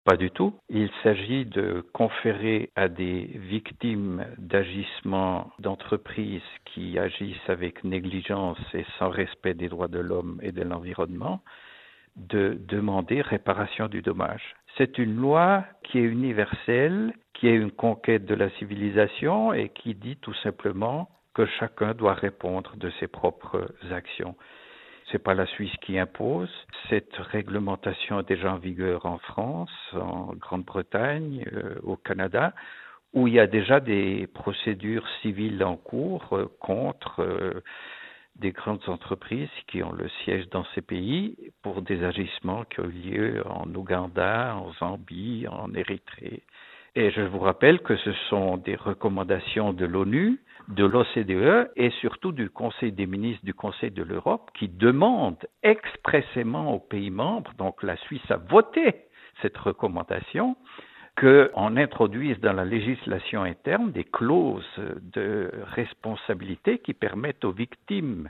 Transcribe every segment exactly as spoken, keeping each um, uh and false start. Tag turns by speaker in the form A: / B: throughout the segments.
A: Pas du tout. Il s'agit de conférer à des victimes d'agissements d'entreprises qui agissent avec négligence et sans respect des droits de l'homme et de l'environnement, de demander réparation du dommage. C'est une loi qui est universelle, qui est une conquête de la civilisation et qui dit tout simplement que chacun doit répondre de ses propres actions. C'est pas la Suisse qui impose. Cette réglementation est déjà en vigueur en France, en Grande-Bretagne, euh, au Canada, où il y a déjà des procédures civiles en cours euh, contre euh, des grandes entreprises qui ont le siège dans ces pays pour des agissements qui ont eu lieu en Ouganda, en Zambie, en Érythrée. Et je vous rappelle que ce sont des recommandations de l'ONU, de l'O C D E et surtout du Conseil des ministres du Conseil de l'Europe qui demandent expressément aux pays membres, donc la Suisse a voté cette recommandation, qu'on introduise dans la législation interne des clauses de responsabilité qui permettent aux victimes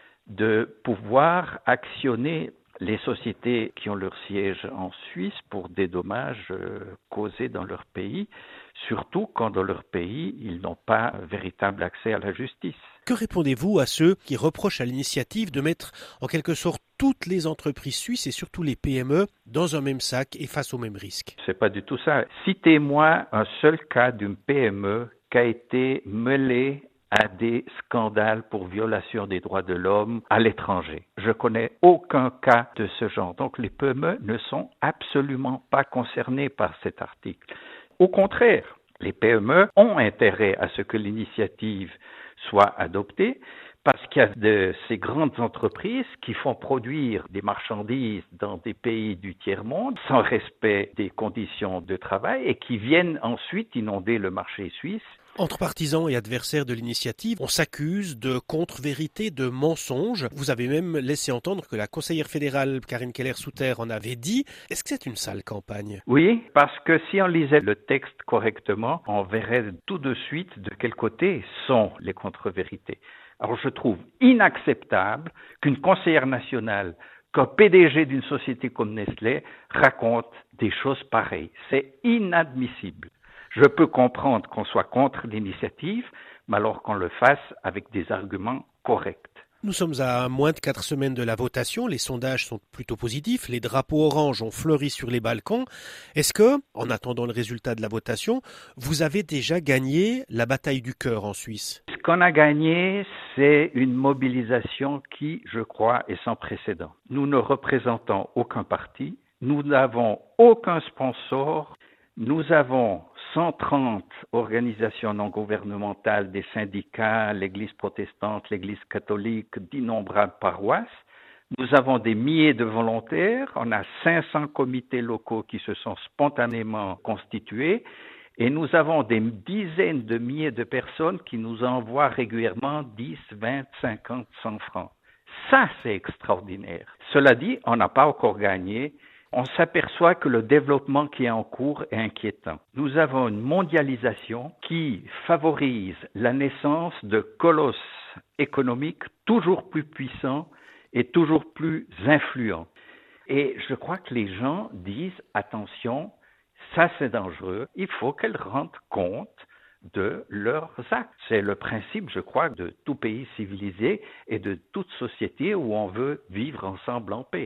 A: de pouvoir actionner les sociétés qui ont leur siège en Suisse pour des dommages euh, causés dans leur pays, surtout quand dans leur pays, ils n'ont pas véritable accès à la justice.
B: Que répondez-vous à ceux qui reprochent à l'initiative de mettre en quelque sorte toutes les entreprises suisses et surtout les P M E dans un même sac et face au même risque?
A: C'est pas du tout ça. Citez-moi un seul cas d'une P M E qui a été mêlée à des scandales pour violation des droits de l'homme à l'étranger. Je connais aucun cas de ce genre. Donc les P M E ne sont absolument pas concernés par cet article. Au contraire, les P M E ont intérêt à ce que l'initiative soit adoptée parce qu'il y a de ces grandes entreprises qui font produire des marchandises dans des pays du tiers-monde sans respect des conditions de travail et qui viennent ensuite inonder le marché suisse.
B: Entre partisans et adversaires de l'initiative, on s'accuse de contre-vérité, de mensonges. Vous avez même laissé entendre que la conseillère fédérale Karine Keller-Souter en avait dit. Est-ce que c'est une sale campagne?
A: Oui, parce que si on lisait le texte correctement, on verrait tout de suite de quel côté sont les contre-vérités. Alors je trouve inacceptable qu'une conseillère nationale, qu'un P D G d'une société comme Nestlé raconte des choses pareilles. C'est inadmissible. Je peux comprendre qu'on soit contre l'initiative, mais alors qu'on le fasse avec des arguments corrects.
B: Nous sommes à moins de quatre semaines de la votation, les sondages sont plutôt positifs, les drapeaux orange ont fleuri sur les balcons. Est-ce que, en attendant le résultat de la votation, vous avez déjà gagné la bataille du cœur en Suisse?
A: Ce qu'on a gagné, c'est une mobilisation qui, je crois, est sans précédent. Nous ne représentons aucun parti, nous n'avons aucun sponsor, nous avons cent trente organisations non gouvernementales, des syndicats, l'Église protestante, l'Église catholique, d'innombrables paroisses. Nous avons des milliers de volontaires, on a cinq cents comités locaux qui se sont spontanément constitués et nous avons des dizaines de milliers de personnes qui nous envoient régulièrement dix, vingt, cinquante, cent francs. Ça, c'est extraordinaire. Cela dit, on n'a pas encore gagné. On s'aperçoit que le développement qui est en cours est inquiétant. Nous avons une mondialisation qui favorise la naissance de colosses économiques toujours plus puissants et toujours plus influents. Et je crois que les gens disent, attention, ça c'est dangereux, il faut qu'elles rendent compte de leurs actes. C'est le principe, je crois, de tout pays civilisé et de toute société où on veut vivre ensemble en paix.